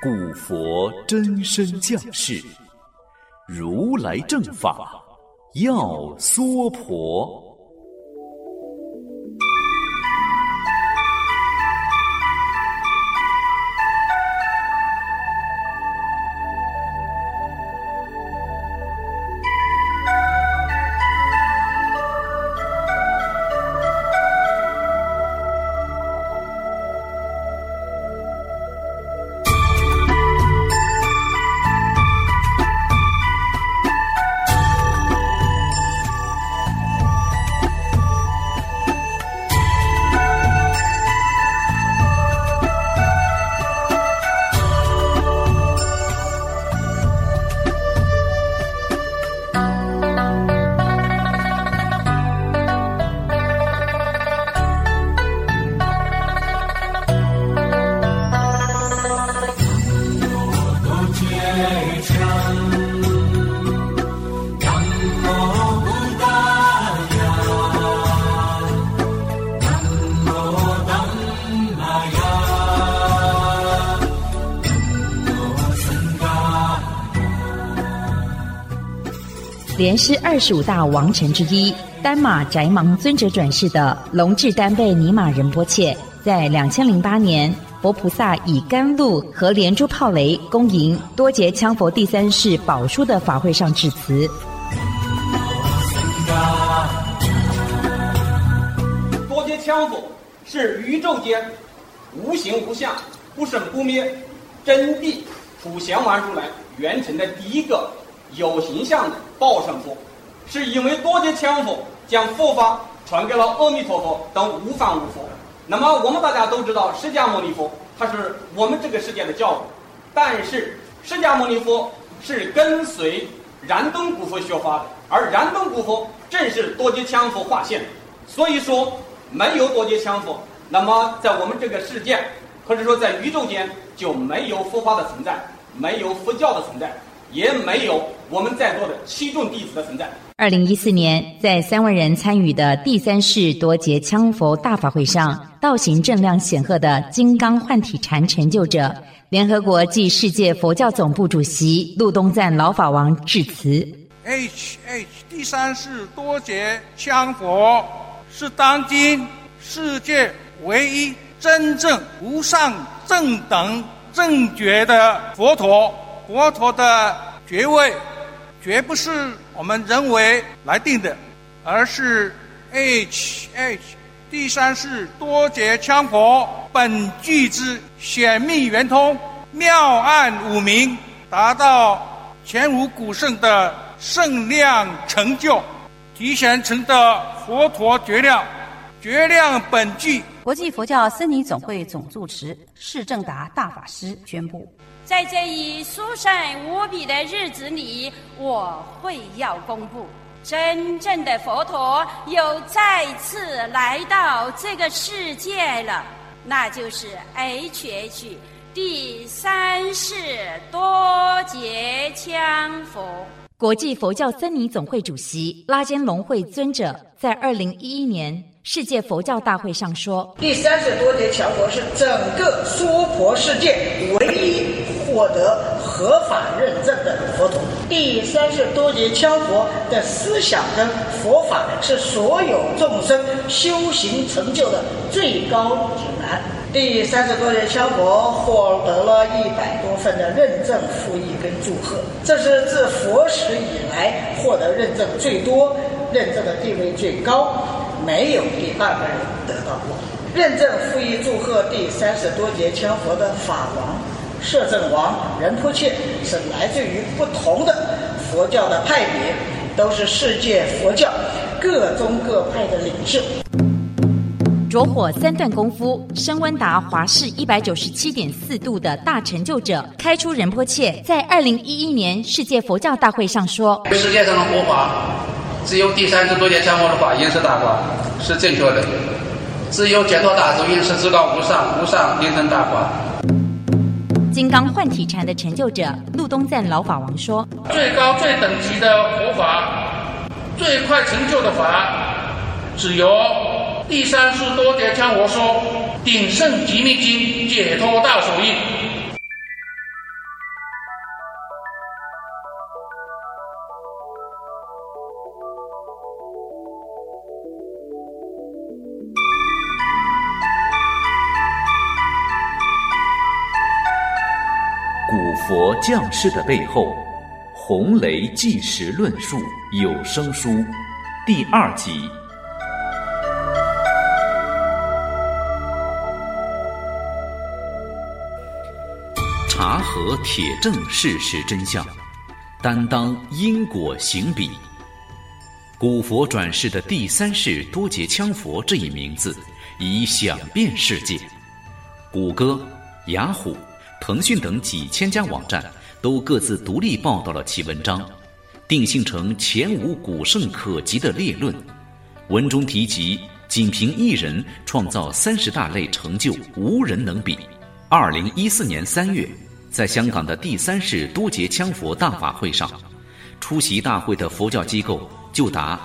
古佛真身降世，如来正法要娑婆。 莲师25大王臣之一，丹马宅芒尊者转世的龙智丹贝尼玛仁波切，在2008年，佛菩萨以甘露和连珠炮雷恭迎多杰羌佛第三世宝书的法会上致辞。 多杰羌佛是宇宙间无形无相、不生不灭、真谛普贤王如来圆成的第一个有形象的报身佛，是因为多杰羌佛将佛法传给了阿弥陀佛等无方无佛。那么我们大家都知道，释迦牟尼佛他是我们这个世界的教主，但是释迦牟尼佛是跟随燃灯古佛学法的，而燃灯古佛正是多杰羌佛化现，所以说没有多杰羌佛，那么在我们这个世界或者说在宇宙间就没有佛法的存在，没有佛教的存在，也没有我们在座的七众弟子的存在。 2014年，在3万人参与的第三世多杰羌佛大法会上，道行正量显赫的金刚幻体禅成就者、联合国暨世界佛教总部主席陆东赞老法王致辞。 第三世多杰羌佛是当今世界唯一真正无上正等正觉的佛陀。佛陀的觉位绝不是我们人为来定的，而是第三世多杰羌佛本具之显密圆通、妙暗五明，达到前无古圣的圣量成就，提前成的佛陀觉量，觉量本具。 国际佛教僧尼总会总住持释正达大法师宣布， 在这一殊胜无比的日子里，我会要公布真正的佛陀又再次来到这个世界了，那就是 HH 第三世多杰羌佛。 国际佛教僧尼总会主席拉坚龙会尊者在2011年世界佛教大会上说， 第三世多杰羌佛是整个娑婆世界唯一获得合法认证的佛陀。第三世多杰羌佛的思想跟佛法是所有众生修行成就的最高指南。第三世多杰羌佛获得了100多份的认证附议跟祝贺，这是自佛史以来获得认证最多、认证的地位最高，没有第二个人得到过。认证附议祝贺第三世多杰羌佛的法王摄政王仁波切是来自于不同的佛教的派别，都是世界佛教各宗各派的领袖。 着火3段功夫升温达华氏197.4度的大成就者开出仁波切在2011年世界佛教大会上说， 世界上的佛法只有第三世多杰羌佛的法因是大法，是正确的，只有解脱大足因是至高无上，无上因成大法。 金刚幻体禅的成就者陆东赞老法王说， 最高最等级的佛法，最快成就的法，只有第三世多杰羌佛说鼎盛极密经解脱大手印。 佛降世的背后，洪雷纪实论述有声书第2集。查核铁证事实真相，担当因果行笔。古佛转世的第3世多杰羌佛这一名字已响遍世界，谷歌、雅虎、腾讯等几千家网站都各自独立报道了其文章，定性成前无古圣可及的列论。文中提及，仅凭一人创造30大类成就，无人能比。2014年3月，在香港的第3世多杰羌佛大法会上，出席大会的佛教机构就达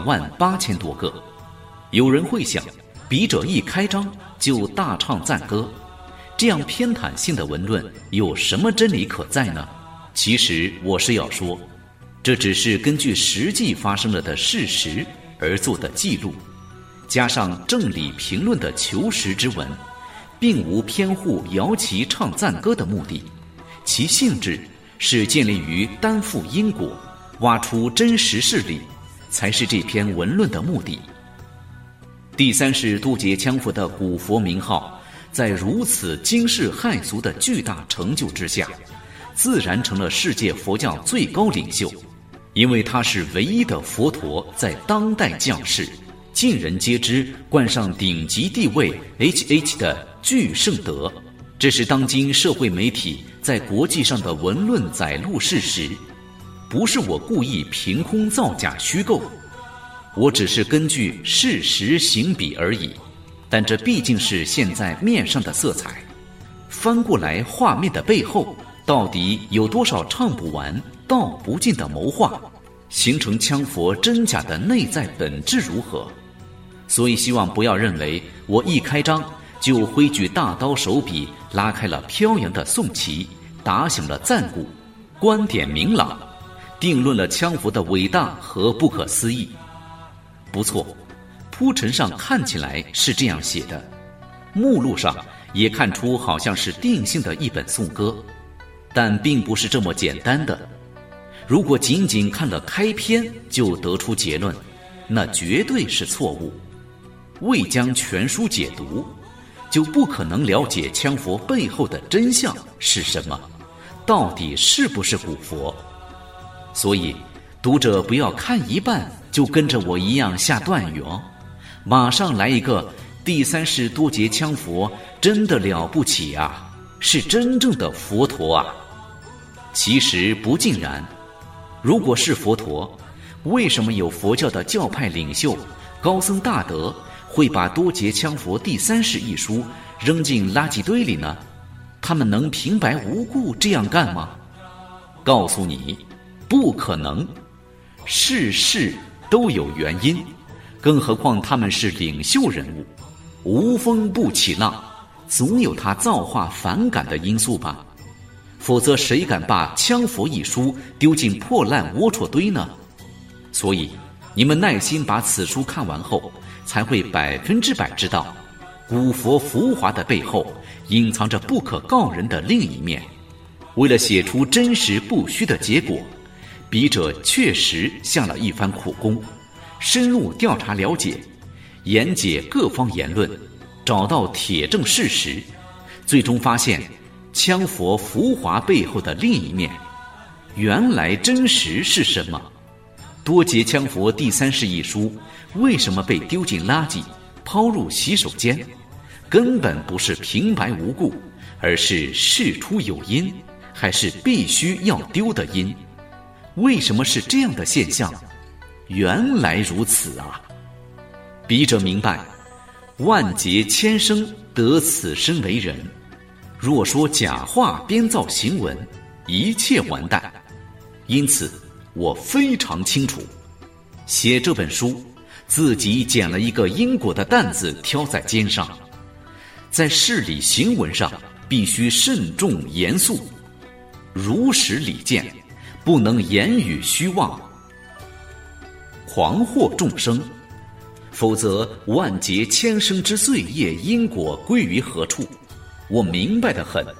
28000多个。有人会想，笔者一开张就大唱赞歌，这样偏袒性的文论有什么真理可在呢？其实我是要说，这只是根据实际发生了的事实而做的记录，加上正理评论的求实之文，并无偏护摇旗唱赞歌的目的，其性质是建立于担负因果，挖出真实事理，才是这篇文论的目的。第3世多杰羌佛的古佛名号，在如此惊世骇俗的巨大成就之下，自然成了世界佛教最高领袖，因为他是唯一的佛陀在当代降世，尽人皆知，冠上顶级地位 HH 的巨圣德。这是当今社会媒体在国际上的文论载录事实，不是我故意凭空造假虚构，我只是根据事实行笔而已。但这毕竟是现在面上的色彩，翻过来画面的背后，到底有多少唱不完道不尽的谋划，形成羌佛真假的内在本质如何？所以希望不要认为我一开张就挥举大刀手笔，拉开了飘扬的宋旗，打响了赞鼓，观点明朗，定论了羌佛的伟大和不可思议。不错，铺陈上看起来是这样写的，目录上也看出好像是定性的一本颂歌，但并不是这么简单的。如果仅仅看了开篇就得出结论，那绝对是错误。未将全书解读，就不可能了解羌佛背后的真相是什么，到底是不是古佛。所以读者不要看一半就跟着我一样下断语哦，马上来一个第3世多杰羌佛真的了不起啊，是真正的佛陀啊。其实不尽然，如果是佛陀，为什么有佛教的教派领袖高僧大德会把多杰羌佛第3世一书扔进垃圾堆里呢？他们能平白无故这样干吗？告诉你，不可能。事事都有原因，更何况他们是领袖人物，无风不起浪，总有他造化反感的因素吧。否则谁敢把羌佛一书丢进破烂龌龊堆呢？所以你们耐心把此书看完后，才会100%知道古佛浮华的背后隐藏着不可告人的另一面。为了写出真实不虚的结果，笔者确实下了一番苦功，深入调查了解，研解各方言论，找到铁证事实，最终发现羌佛浮华背后的另一面。原来真实是什么？多杰羌佛第3世一书为什么被丢进垃圾，抛入洗手间？根本不是平白无故，而是事出有因，还是必须要丢的因。为什么是这样的现象？原来如此啊！笔者明白，万劫千生得此身为人，若说假话编造行文，一切完蛋。因此我非常清楚，写这本书自己捡了一个因果的担子挑在肩上，在事理行文上必须慎重严肃，如实理见，不能言语虚妄，狂惑众生，否则万劫千生之罪业因果归于何处？我明白得很，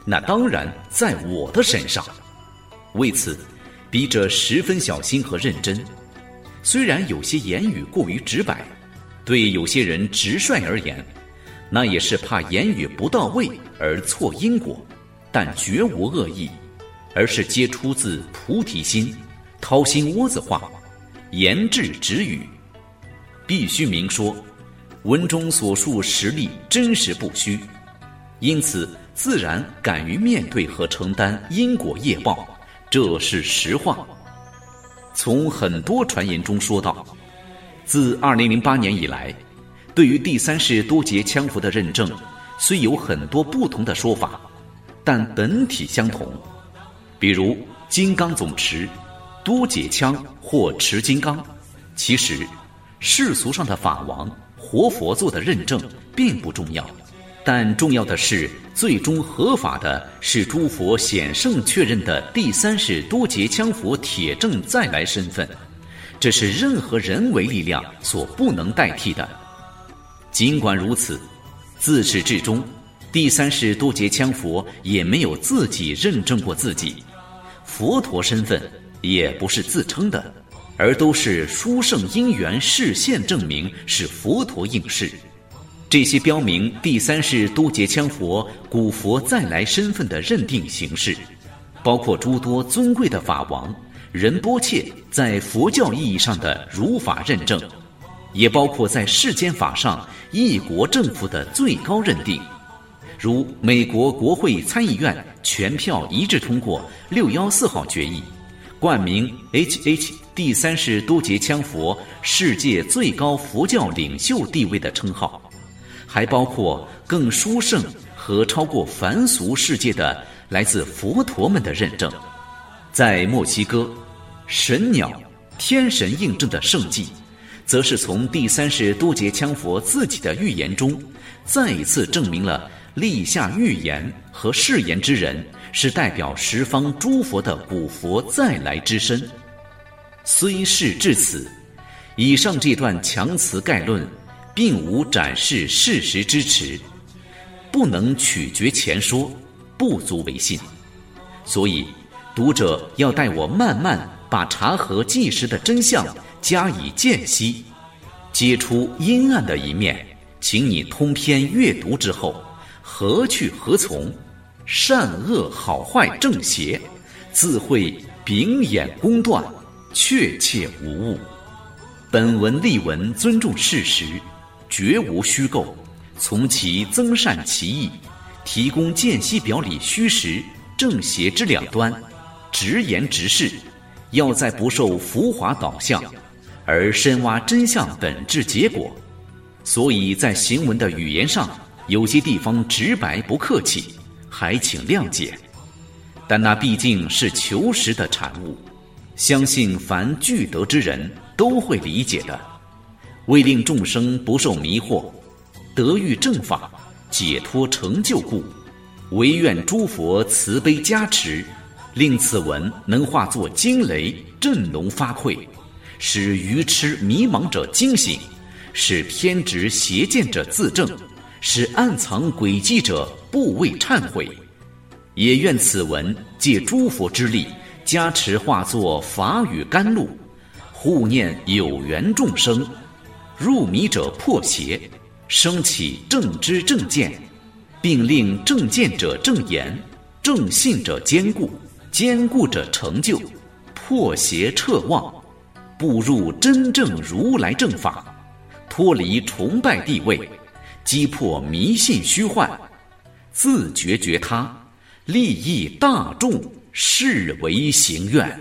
那当然在我的身上。为此，笔者十分小心和认真。虽然有些言语过于直白，对有些人直率而言，那也是怕言语不到位而错因果，但绝无恶意，而是皆出自菩提心，掏心窝子话，言至直语。必须明说，文中所述实例真实不虚，因此自然敢于面对和承担因果业报，这是实话。从很多传言中说到，自2008年以来，对于第三世多劫羌佛的认证，虽有很多不同的说法，但本体相同。比如金刚总持、多劫羌或持金刚，其实世俗上的法王、活佛做的认证并不重要，但重要的是最终合法的是诸佛显圣确认的第三世多劫羌佛铁证再来身份，这是任何人为力量所不能代替的。尽管如此，自始至终，第三世多劫羌佛也没有自己认证过自己，佛陀身份也不是自称的，而都是殊胜因缘示现证明是佛陀应世。这些标明第三世多劫羌佛古佛再来身份的认定形式，包括诸多尊贵的法王、仁波切在佛教意义上的如法认证，也包括在世间法上一国政府的最高认定，如美国国会参议院全票一致通过614号决议，冠名 HH 第三世多劫羌佛世界最高佛教领袖地位的称号，还包括更殊胜和超过凡俗世界的来自佛陀们的认证。在墨西哥，神鸟、天神印证的圣迹，则是从第三世多劫羌佛自己的预言中，再一次证明了立下预言和誓言之人是代表十方诸佛的古佛再来之身。虽是至此，以上这段强词概论并无展示事实支持，不能取决前说，不足为信。所以读者要待我慢慢把查核纪实的真相加以鉴析，揭出阴暗的一面，请你通篇阅读之后，何去何从，善恶好坏正邪，自会秉眼公断，确切无误。本文例文尊重事实，绝无虚构，从其增善其意，提供鉴析表里虚实正邪之两端，直言直事，要在不受浮华导向，而深挖真相本质结果。所以在行文的语言上，有些地方直白不客气，还请谅解。但那毕竟是求实的产物，相信凡具德之人都会理解的。为令众生不受迷惑，得遇正法，解脱成就故，唯愿诸佛慈悲加持，令此文能化作惊雷，震聋发聩，使愚痴迷茫者惊醒，使偏执邪见者自正，使暗藏诡计者不畏忏悔。也愿此文借诸佛之力，加持化作法语甘露，护念有缘众生，入迷者破邪，升起正知正见，并令正见者正言，正信者坚固，坚固者成就，破邪彻妄，步入真正如来正法，脱离崇拜地位，击破迷信虚幻，自觉觉他，利益大众，是为行愿。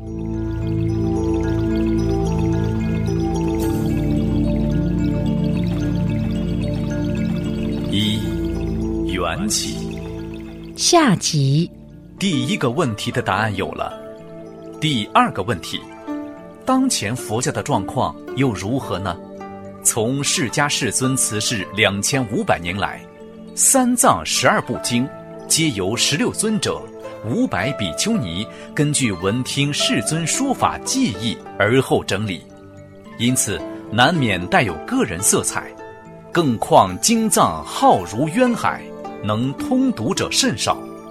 一、缘起。 下集。 第一个问题的答案有了。第二个问题，当前佛教的状况又如何呢？从释迦世尊辞世2500年来，三藏12部经皆由16尊者、500比丘尼根据闻听世尊说法记忆而后整理，因此难免带有个人色彩。更况经藏浩如渊海，能通读者甚少，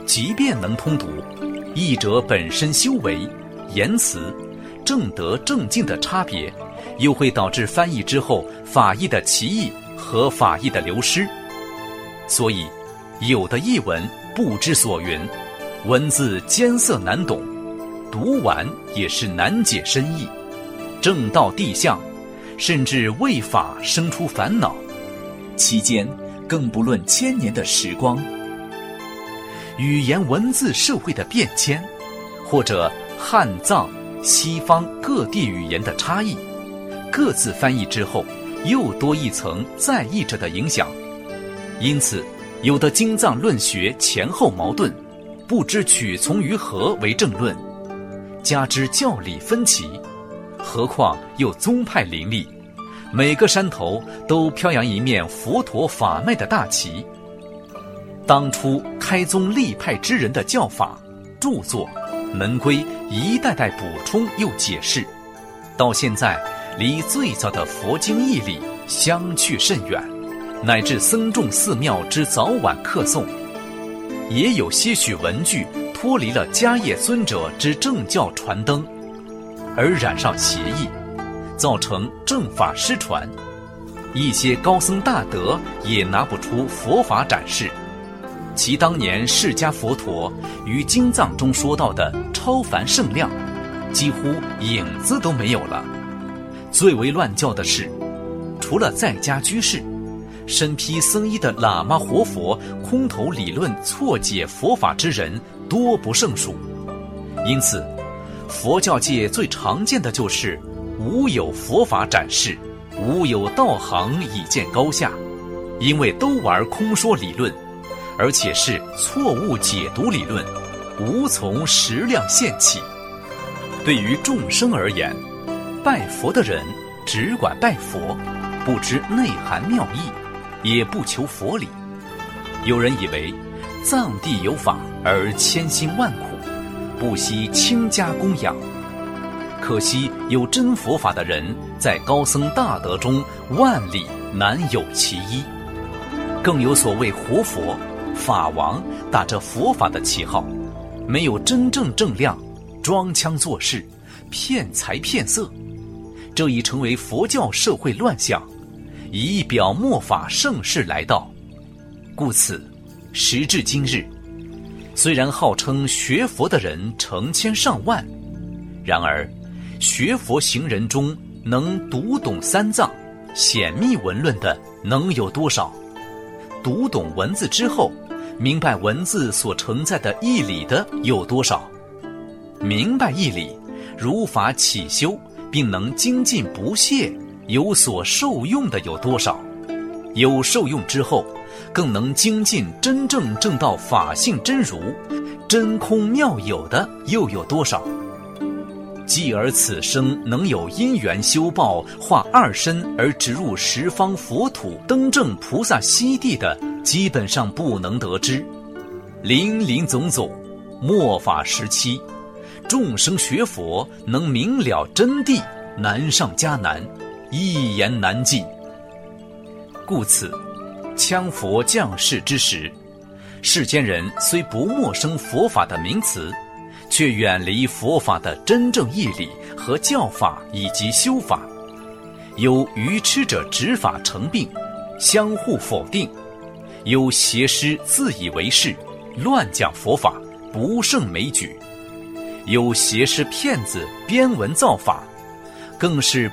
即便能通读，译者本身修为、言辞、正德正境的差别，又会导致翻译之后法义的歧义和法义的流失。所以有的译文不知所云，文字艰涩难懂，读完也是难解深意，正道地相，甚至为法生出烦恼， 期间更不论千年的时光。 语言文字社会的变迁，或者汉藏西方各地语言的差异，各自翻译之后又多一层在译者的影响。因此有的经藏论学前后矛盾，不知取从于何为正论，加之教理分歧，何况又宗派林立，每个山头都飘扬一面佛陀法脉的大旗。当初开宗立派之人的教法著作门规一代代补充又解释，到现在离最早的佛经义理相去甚远，乃至僧众寺庙之早晚课诵，也有些许文句脱离了迦叶尊者之正教传灯，而染上邪意，造成正法失传。一些高僧大德也拿不出佛法展示，其当年释迦佛陀于经藏中说到的超凡圣量，几乎影子都没有了。最为乱教的是，除了在家居士，身披僧衣的喇嘛活佛空头理论错解佛法之人多不胜数。因此佛教界最常见的就是无有佛法展示，无有道行以见高下，因为都玩空说理论，而且是错误解读理论，无从实量现起。对于众生而言，拜佛的人只管拜佛，不知内涵妙义，也不求佛理。有人以为藏地有法而千辛万苦，不惜倾家供养。可惜有真佛法的人，在高僧大德中万里难有其一。更有所谓活佛、法王打着佛法的旗号，没有真正正量，装腔作势，骗财骗色，这已成为佛教社会乱象，以表末法盛世来到。故此时至今日，虽然号称学佛的人成千上万，然而学佛行人中能读懂三藏显密文论的能有多少？读懂文字之后，明白文字所承载的义理的有多少？明白义理，如法起修，并能精进不懈，有所受用的有多少？有受用之后，更能精进真正证到法性真如、真空妙有的又有多少？继而此生能有因缘修报，化二身而直入十方佛土，登正菩萨悉地的，基本上不能得知。林林总总，末法时期，众生学佛能明了真谛，难上加难，一言难尽。故此羌佛降世之时，世间人虽不陌生佛法的名词，却远离佛法的真正义理和教法以及修法，有愚痴者执法成病，相互否定；有邪师自以为是，乱讲佛法，不胜枚举；有邪师骗子编文造法，更是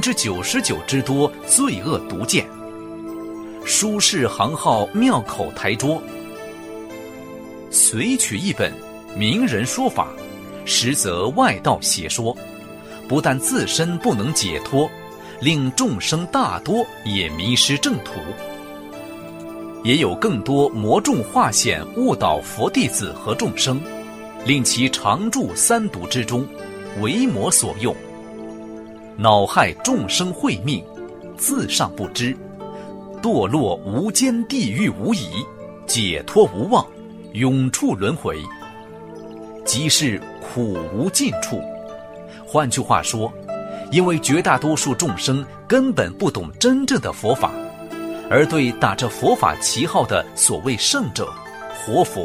99%之多罪恶毒见。书市行号庙口台桌，随取一本名人说法，实则外道邪说，不但自身不能解脱，令众生大多也迷失正途。也有更多魔众化现，误导佛弟子和众生，令其常住三毒之中，为魔所用，恼害众生慧命，自上不知，堕落无间地狱无疑，解脱无望，永处轮回，即是苦无尽处。换句话说，因为绝大多数众生根本不懂真正的佛法，而对打着佛法旗号的所谓圣者、活佛、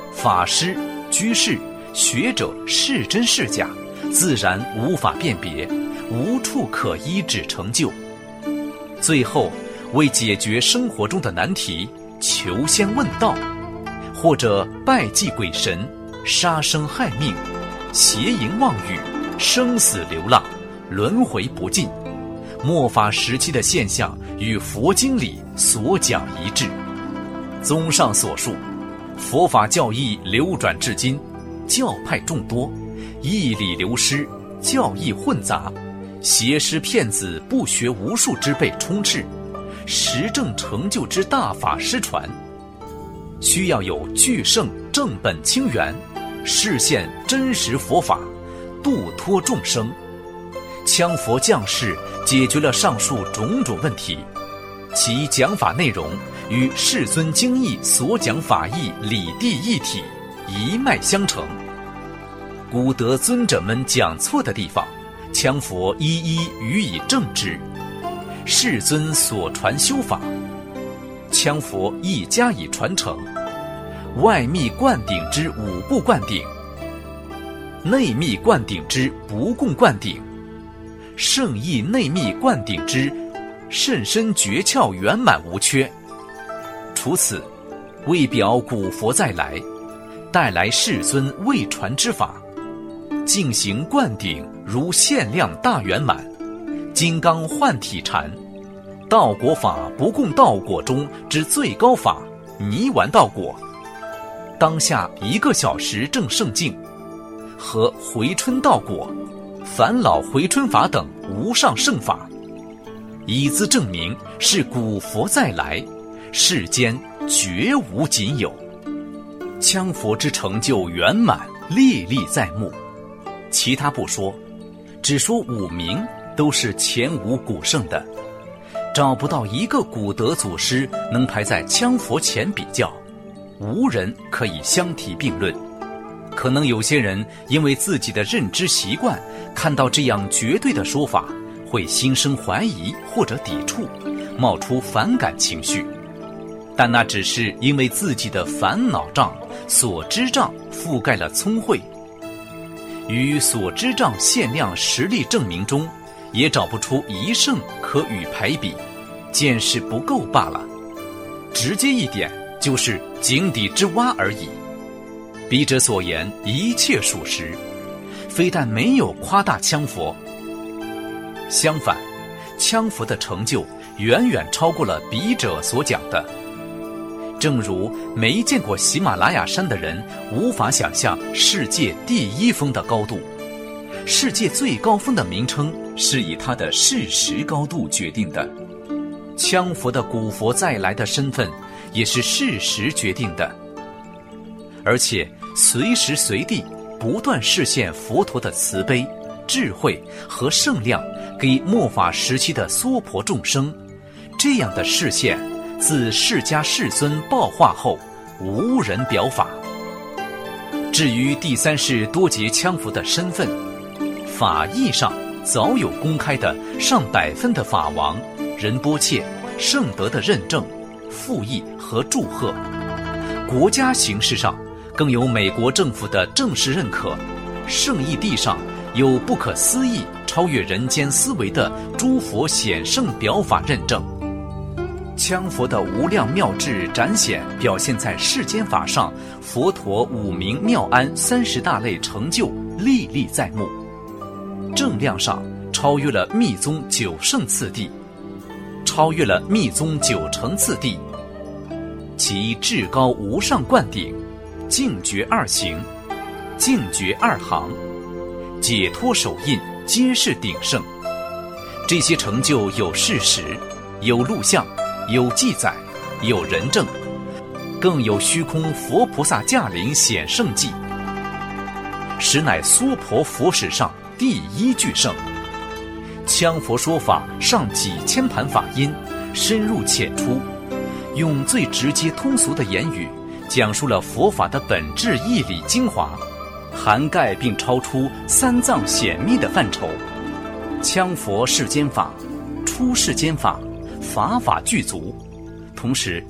法师、居士、学者是真是假，自然无法辨别，无处可依止成就。最后为解决生活中的难题，求仙问道，或者拜祭鬼神，杀生害命，邪淫妄语，生死流浪，轮回不尽。末法时期的现象与佛经里所讲一致。综上所述，佛法教义流转至今，教派众多，义理流失，教义混杂，邪师骗子不学无术之辈充斥，实证成就之大法师传，需要有具圣正本清源，示现真实佛法，度脱众生。羌佛降世解决了上述种种问题，其讲法内容与世尊经义所讲法义理地一体，一脉相承。古德尊者们讲错的地方，羌佛一一予以正之。世尊所传修法，羌佛亦加以传承。外密灌顶之五部灌顶，内密灌顶之不共灌顶，圣意内密灌顶之甚深诀窍圆满无缺。除此，为表古佛再来，带来世尊未传之法，进行灌顶如限量大圆满，金刚幻体禅，道果法不共道果中之最高法泥丸道果，当下1个小时正圣境，和回春道果、返老回春法等无上圣法，以资证明是古佛再来，世间绝无仅有。羌佛之成就圆满，历历在目。其他不说，只说五明都是前无古圣的，找不到一个古德祖师能排在羌佛前比较，无人可以相提并论。可能有些人因为自己的认知习惯，看到这样绝对的说法，会心生怀疑或者抵触，冒出反感情绪。但那只是因为自己的烦恼障、所知障覆盖了聪慧，与所知障限量实力证明中，也找不出一圣可与排比，见识不够罢了。直接一点，就是井底之蛙而已。笔者所言一切属实，非但没有夸大羌佛，相反，羌佛的成就远远超过了笔者所讲的。正如没见过喜马拉雅山的人无法想象世界第1峰的高度，世界最高峰的名称是以它的事实高度决定的。羌佛的古佛再来的身份也是事实决定的，而且随时随地不断示现佛陀的慈悲、智慧和圣量给末法时期的娑婆众生，这样的示现自释迦世尊报化后无人表法。至于第3世多杰羌佛的身份，法义上早有公开的上百分的法王、仁波切、圣德的认证、附议和祝贺，国家形式上更有美国政府的正式认可，圣义地上有不可思议超越人间思维的诸佛显圣表法认证。羌佛的无量妙智展显表现在世间法上，佛陀5明妙安30大类成就历历在目。正量上超越了密宗9圣次第，超越了密宗9成次第，其至高无上灌顶、净觉2行、净觉2行、解脱手印皆是鼎盛。这些成就有事实，有录像，有记载，有人证，更有虚空佛菩萨驾临显圣迹，实乃娑婆佛史上第1巨圣。羌佛说法上几千盘法音，深入浅出，用最直接通俗的言语讲述了佛法的本质义理精华，涵盖并超出3藏显密的范畴。羌佛世间法、出世间法，法法具足，同时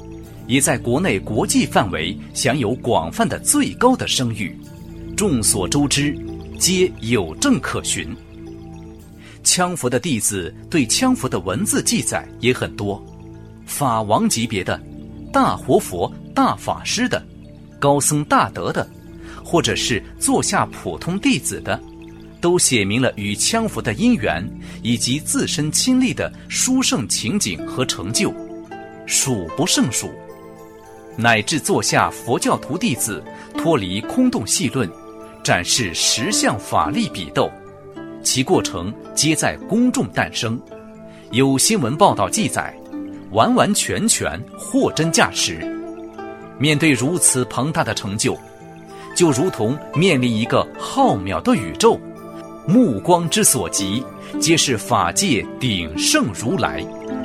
也在国内国际范围享有广泛的最高的声誉，众所周知，皆有证可循。羌佛的弟子对羌佛的文字记载也很多，法王级别的、大活佛、大法师的、高僧大德的，或者是座下普通弟子的，都写明了与羌佛的因缘以及自身亲历的殊胜情景和成就，数不胜数。乃至座下佛教徒弟子脱离空洞细论，展示实相法力比斗，其过程皆在公众诞生，有新闻报道记载，完完全全货真价实。面对如此庞大的成就，就如同面临一个浩渺的宇宙，目光之所及，皆是法界鼎盛如来。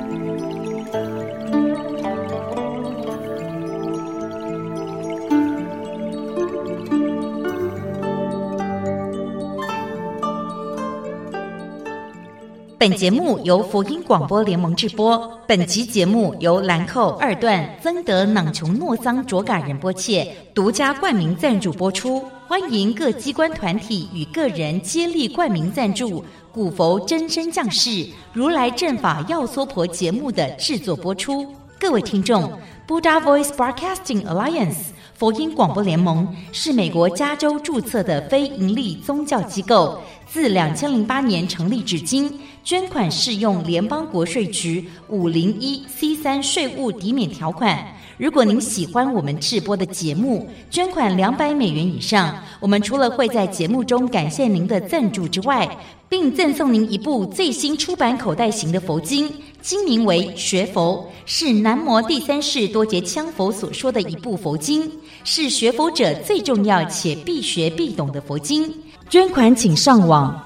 本节目由佛音广播联盟制播。本集节目由兰蔻二段增德囊琼诺桑卓嘎仁波切独家冠名赞助播出。欢迎各机关团体与个人接力冠名赞助古佛真身降世如来正法要娑婆节目的制作播出。各位听众， Buddha Voice Broadcasting Alliance 佛音广播联盟是美国加州注册的非营利宗教机构，自2008年成立至今，捐款适用联邦国税局 501C3 税务抵免条款。如果您喜欢我们制播的节目，捐款$200以上，我们除了会在节目中感谢您的赞助之外，并赠送您一部最新出版口袋型的佛经，经名为《学佛》，是南摩第三世多杰羌佛所说的一部佛经，是学佛者最重要且必学必懂的佛经。捐款请上网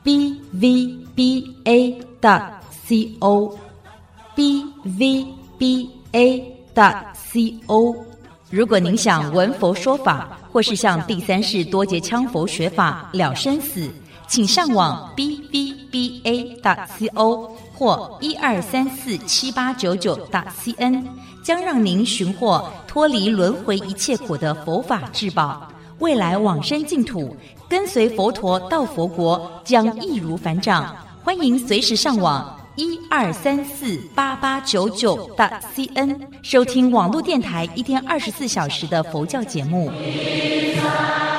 bvba.co bvba.co。 如果您想闻佛说法，或是向第三世多杰羌佛学法了生死，请上网 bvba.co 或12347899.cn， 将让您寻获脱离轮回一切苦的佛法至宝。未来往生净土，跟随佛陀到佛国，将易如反掌。欢迎随时上网12348899.cn 收听网络电台1天24小时的佛教节目。